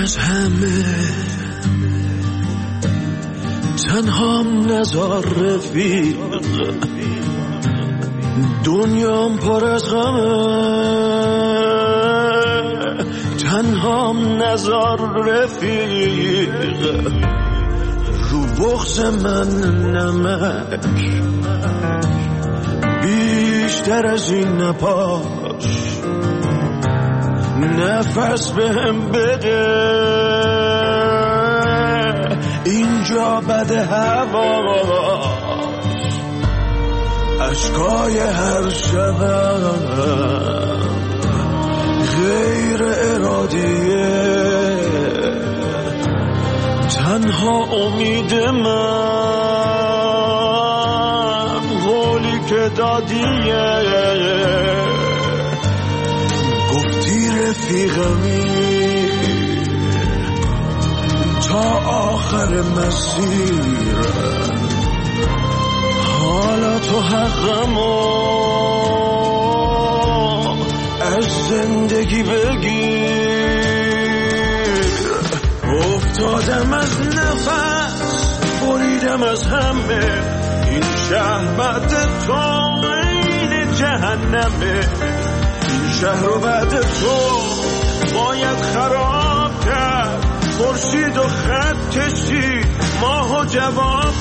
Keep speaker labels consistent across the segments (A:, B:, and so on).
A: از همه تنهام نزار رفیق، دنیام پر از غمه تنهام نزار رفیق، رو بغض من نمک بیشتر از این نپاش، نفس بهم بده اینجا بد هوا، اشکای هر شبم غیر ارادیه، تنها امید من قولی که دادیه، گفتی رفیقمی تا آخر مسیر، حالا تو حقمو از زندگی بگیر، افتادم از نفس بریدم از همه، این شهر بعد تو این جهنمه، این شهر رو بعد تو باید خراب کرد، خورشید و خط کشید ماهو جواب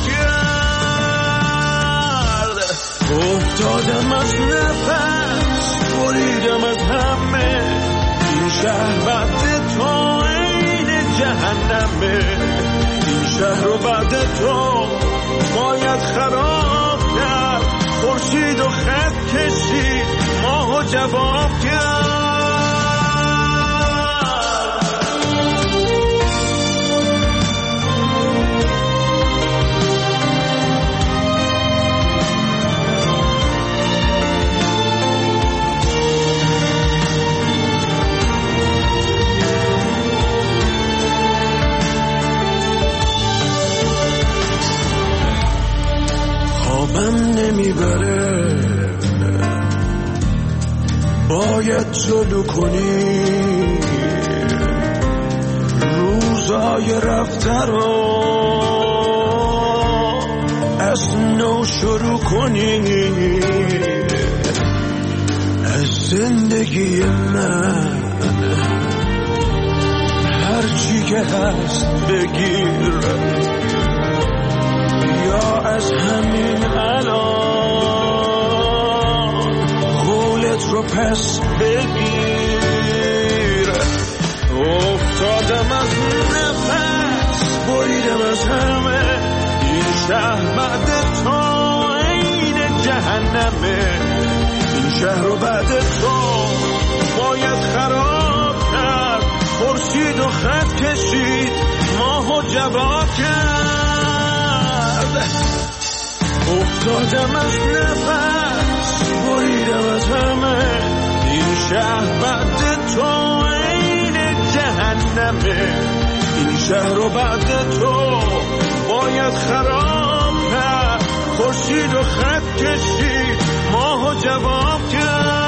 A: کرد، افتادم از نفس بریدم از همه، این شهر بعد تو این جهنمه، این شهر رو بعد تو باید خراب کرد، خورشید و خط کشید ماهو جواب کرد. خوابم نمیبره باید جلو کنی، روزای رفته رو از نو شروع کنی، از زندگی من هرچی که هست بگیر، یا از همین الان قولت رو پس بگیر، افتادم از نفس بریدم از همه، این شهر بعد تو این جهنمه، این شهر رو بعد تو باید خراب کرد، خورشید و خط کشید ماهو جواب کرد، افتادم از نفس بریدم از همه، این شهر بعد تو این جهنمه، این شهر رو بعد تو باید خراب کرد، خورشید و خط کشید ماهو جواب کرد.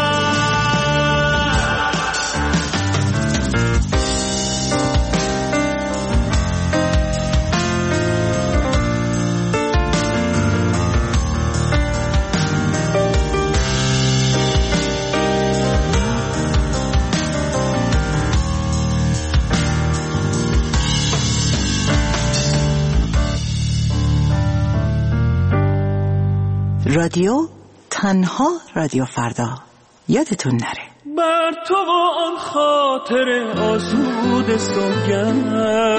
B: رادیو تنها رادیو فردا، یادتون نره.
A: بر تو و آن خاطر آسود سوگند،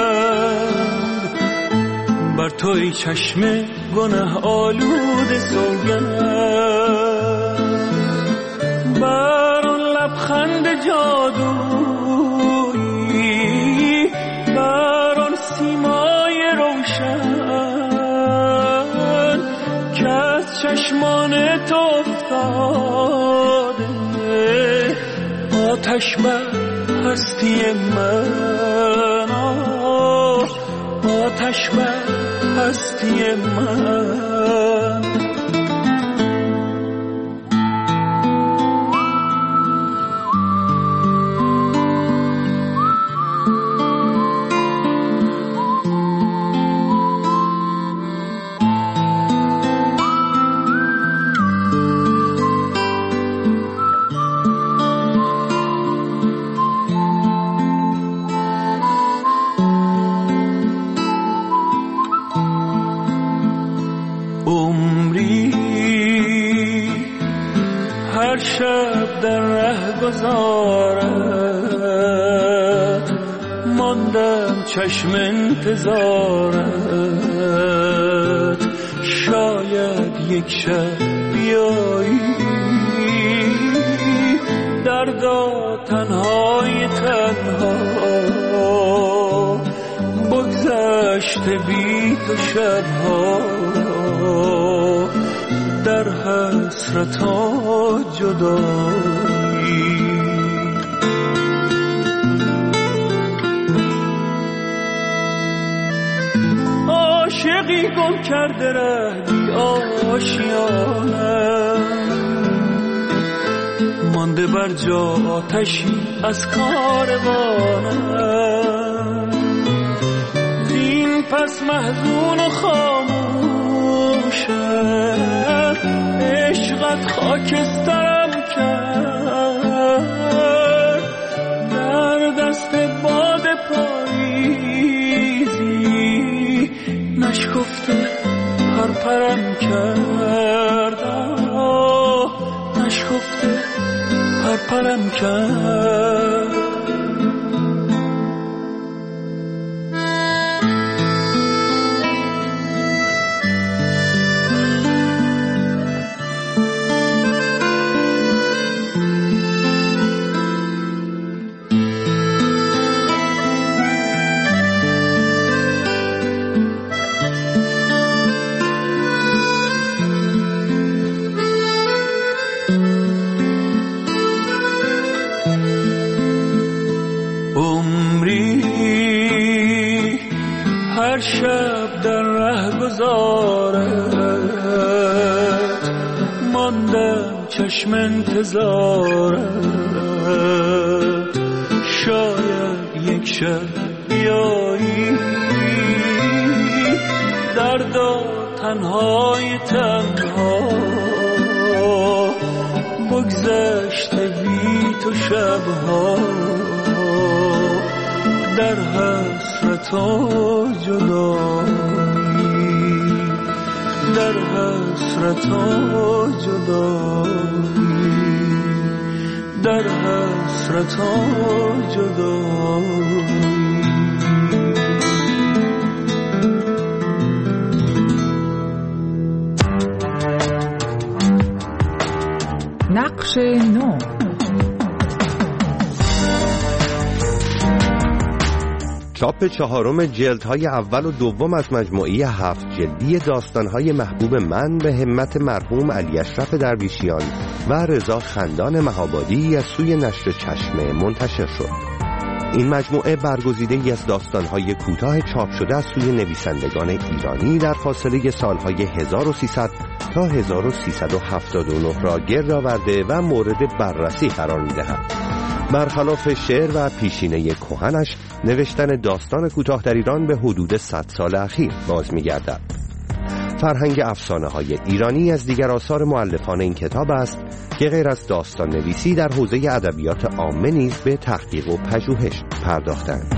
A: بر توی چشم گناه آلود سوگند، بر آن لبخند جادویی، بر آن سیمای روشن که از چشمان تو افتاده، آتش بر هستی من، آتش بر هستی من. شب در ره گذارت، ماندم چشم انتظارت. شاید یک شب بیایی، دردا تنهای تنها، بگذشته بی تو شبها، در حسرت و جدایی. عاشقی گم کرده ره بی آشیانم، مانده بر جا آتشی از کاروانم. زین پس محزون و خاموشم، عشقت خاکسترم کرد. در دست باد پاییزی نشکفته پرپرم کرد، نشکفته پرپرم کرد. هر شب در ره گذارت، ماندم چشم انتظارت. شاید یک شب بیایی، دردا تنهای تنها، بگذشته بی تو شبها، در حسرت و جدایی، در حسرت و جدایی، در حسرت و جدایی.
C: نقش نو.
D: چاپ چهارم جلدهای اول و دوم از مجموعه 7 جلدی داستانهای محبوب من به همت مرحوم علی اشرف درویشیان و رضا خندان مهابادی از سوی نشر چشمه منتشر شد. این مجموعه برگزیده‌ای از داستانهای کوتاه چاپ شده از سوی نویسندگان ایرانی در فاصله سالهای 1300 تا 1379 را گرد آورده و مورد بررسی قرار می‌دهد. برخلاف شعر و پیشینه کهنش، نوشتن داستان کوتاه در ایران به حدود 100 سال اخیر باز می‌گردد. فرهنگ افسانه‌های ایرانی از دیگر آثار مؤلفان این کتاب است که غیر از داستان نویسی در حوزه ادبیات عامه نیز به تحقیق و پژوهش پرداختند.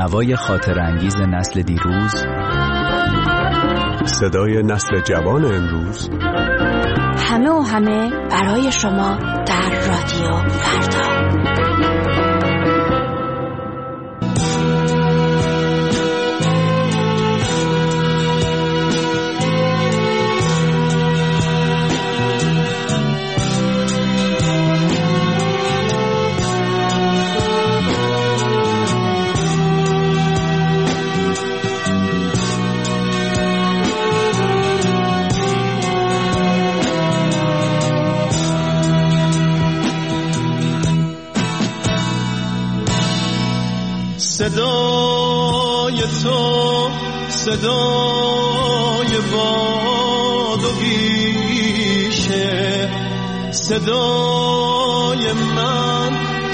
E: هوای خاطرانگیز نسل دیروز،
F: صدای نسل جوان امروز،
G: همه و همه برای شما در رادیو فردا.
A: صدای تو صدای باد و بیشه، صدای من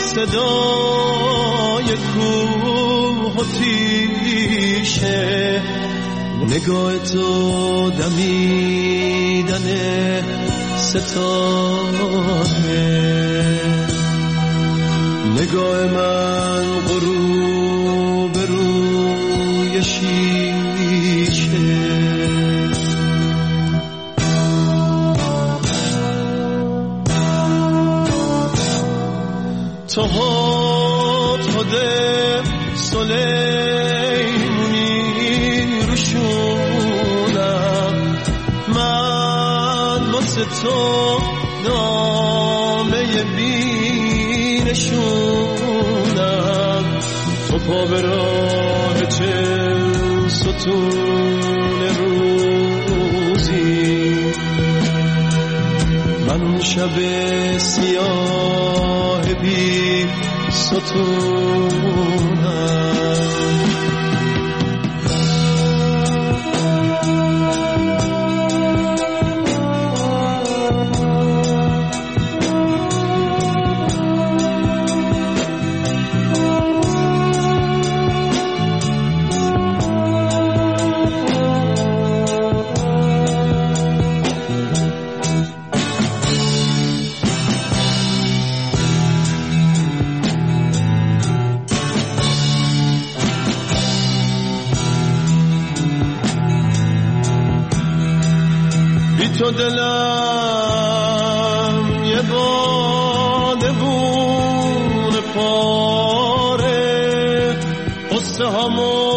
A: صدای کوه و تیشه، نگاه تو دمیدن ستاره، نگاه من غروب روی شیشه، تو هده سلیمونی روشونم، من واسه تو نامه بینشونم، تو پا به راه چه ستون روزی، من شب سیاه بی ستونم. تو دلم یه بادبون پاره، قصه همو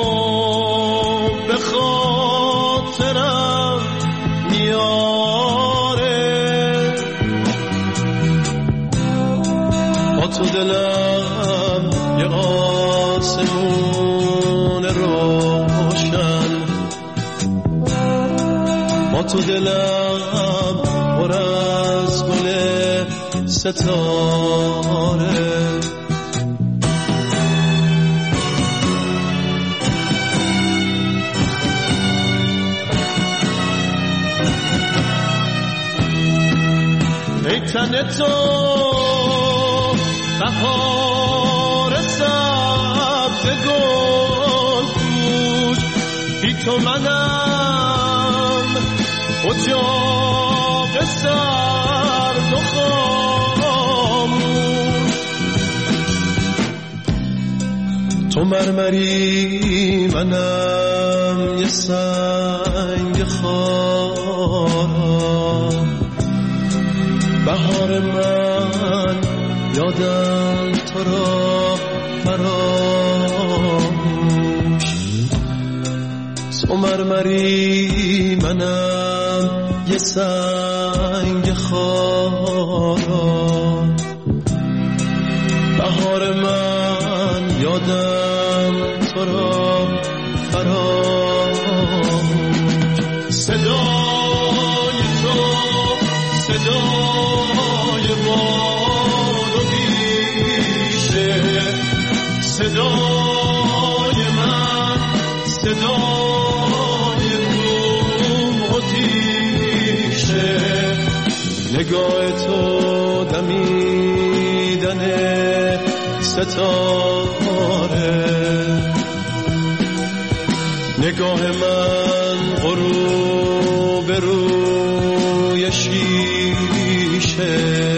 A: به خاطرم میاره، با تو دلم یه آسمون روشن، با تو دلم پر از گل ستاره، ای تن تو بهار سبز گل پوش، بی تو منم اجاق سرد و خاموش، تو مرمری منم یه سنگ خارا، بهار من یادم تو را فراموش، تو مرمری منم یه سنگ خارا، بهار من یادم تو را فراموش، صدای تو صدای باد و بیشه، صدای من صدای کوه و تیشه، نگاه تو دمیدن ستاره، نگاه من غروب روی شیشه.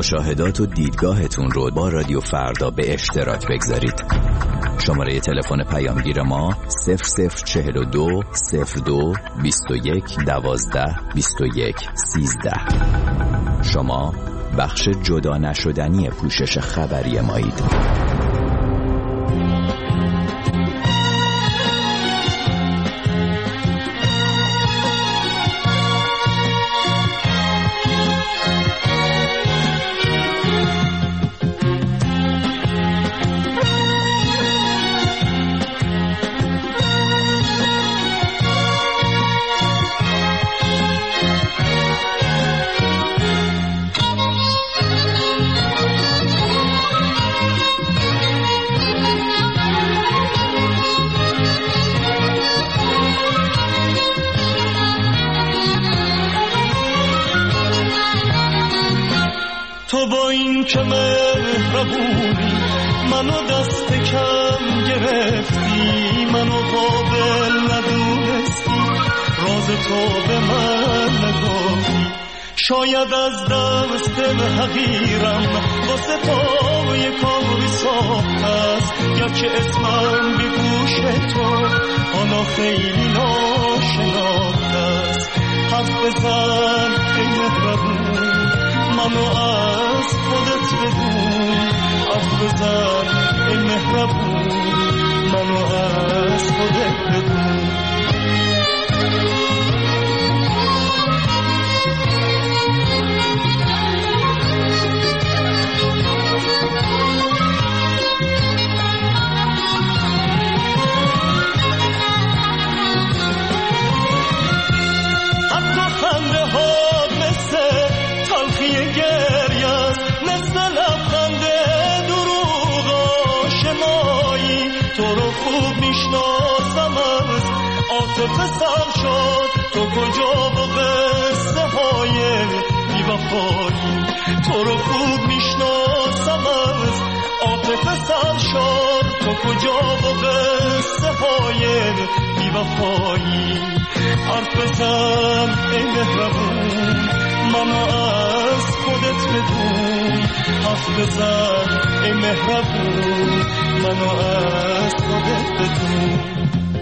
E: مشاهدات و دیدگاهتون رو با رادیو فردا به اشتراک بگذارید. شماره تلفن پیامگیر ما 0042 02 21 12 21 13. شما بخش جدا نشدنی پوشش خبری مایید.
A: تو با این که مهربونی منو دست کم گرفتی، منو قابل ندونستی، راز تو به من نگفتی. شاید از دست حقیرم واسه تو یک کاری ساخت است، گرچه اسمم به گوش تو حالا خیلی ناشناخته است. حرف بزن ای مهربون، منو از خودت بدون. حرف بزن ای مهربون، منو از خودت بدون. عاطفه شد تو کجا با قصه های بی‌وفایی. تو رو خوب میشناسم از عاطفه سر شد تو کجا با قصه های بی‌وفایی. حرف بزن ای مهربون، منو از خودت بدون. حرف بزن ای مهربون، منو از خودت بدون.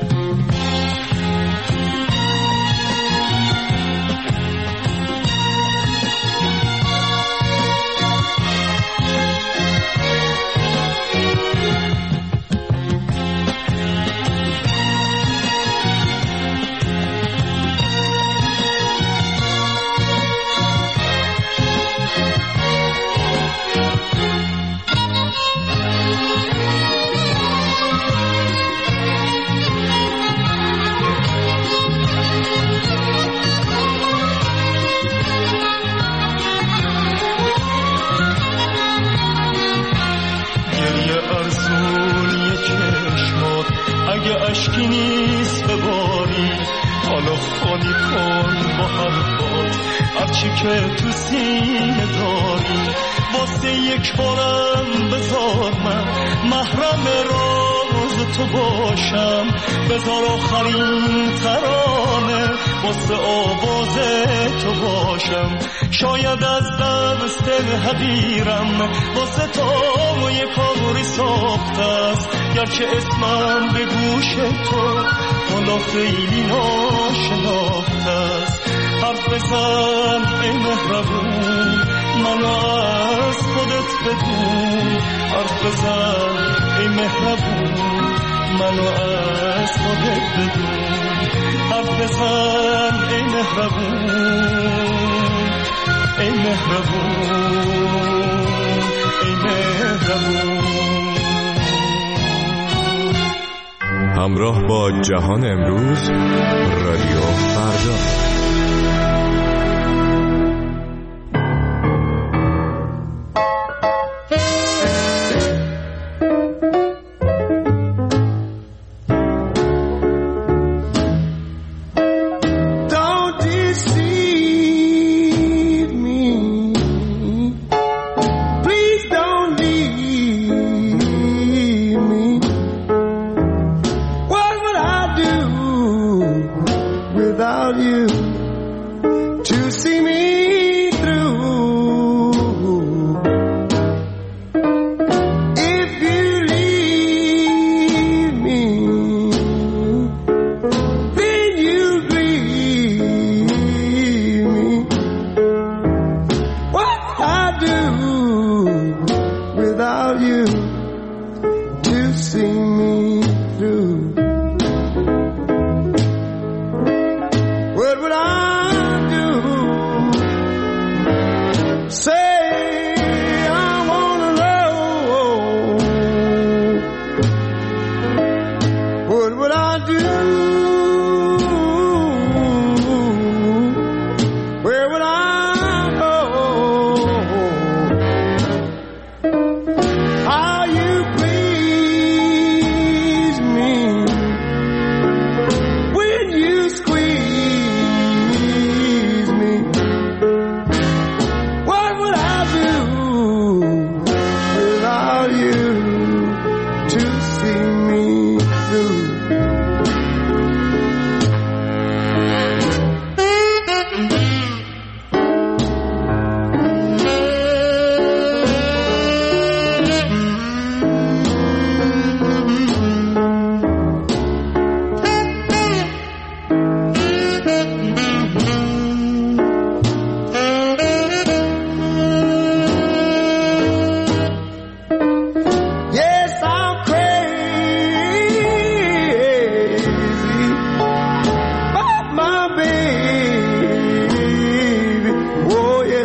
A: اشکی نیست بباری، حالا خالی کن با حرفات هرچی که تو سینه داری. واسه یک بارم بذار من محرم راز تو باشم، بذار آخرین ترانه واسه آواز تو باشم. شاید از دست حقیرم واسه تو یک کاری ساخته است، گرچه اسمم به گوش تو حالا خیلی ناشناخته است. حرف بزن ای مهربون، منو از خودت بدون. حرف بزن ای مهربون، منو از خودت بدون. حرف بزن ای مهربون، ای مهربون، ای مهربون.
F: همراه با جهان امروز، رادیو فردا.
H: Without you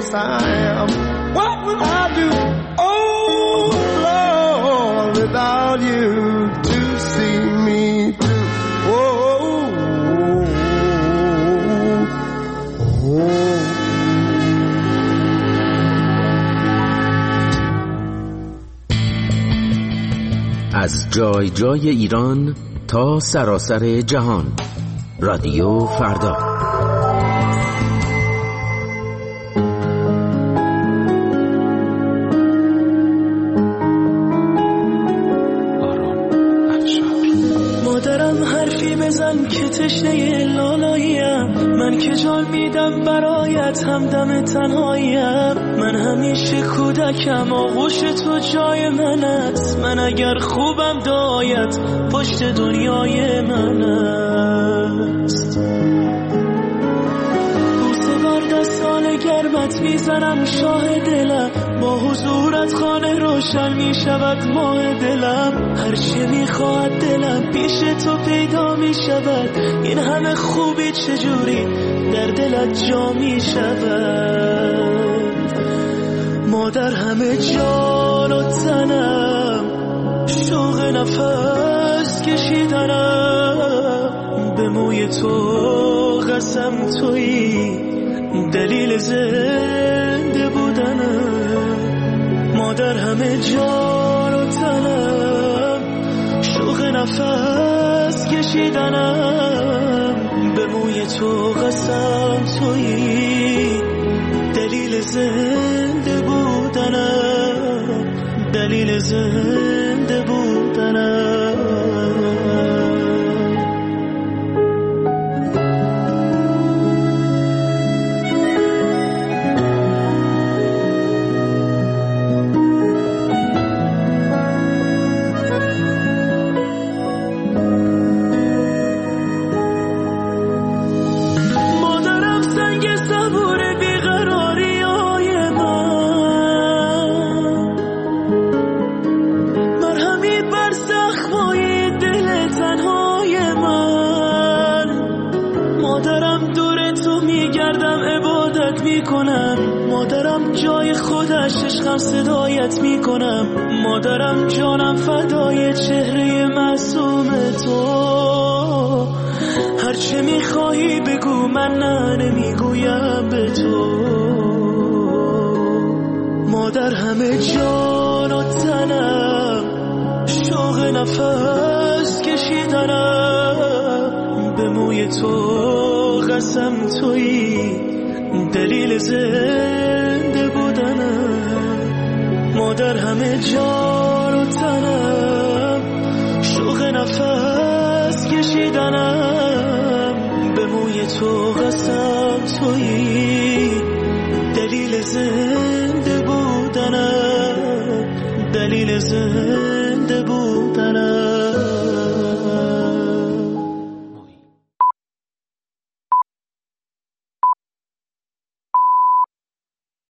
H: yes I am. What would I do, oh Lord, without you to see me through?
I: از جای جای ایران تا سراسر جهان، رادیو فردا.
A: مادرم حرفی بزن که تشنه لالاییم، من که جان میدم برایت همدم تنهاییم. من همیشه کودکم آغوش تو جای من است، من اگر خوبم دایت پشت دنیای من است. بوسه بر دستان گرمت میزنم شاه دلم، با حضورت خانه روشن میشود ماه دلم. هرچه میخواد دلم پیش تو پیدا میشود، این همه خوبی چجوری در دلت جا میشود. مادر همه جان و تنم، شوق نفس کشیدنم، به موی تو قسم تویی دلیل زنده بودنم. مادر همه جان و تنم، شوق نفس کشیدنم، به موی تو قسم تویی دلیل زنده بودنم، دلیل زنده بودنم. مادرم جای خودش عشقم صدایت میکنم، مادرم جانم فدای چهره معصوم تو. هرچه میخواهی بگو من نه نمیگویم به تو. مادر همه جان و تنم، شوق نفس کشیدنم، به موی تو قسم تویی دلیل زنده بودنم. مادر همه جان و تنم، شوق نفس کشیدنم، به موی تو قسم تویی دلیل زنده بودنم، دلیل زنده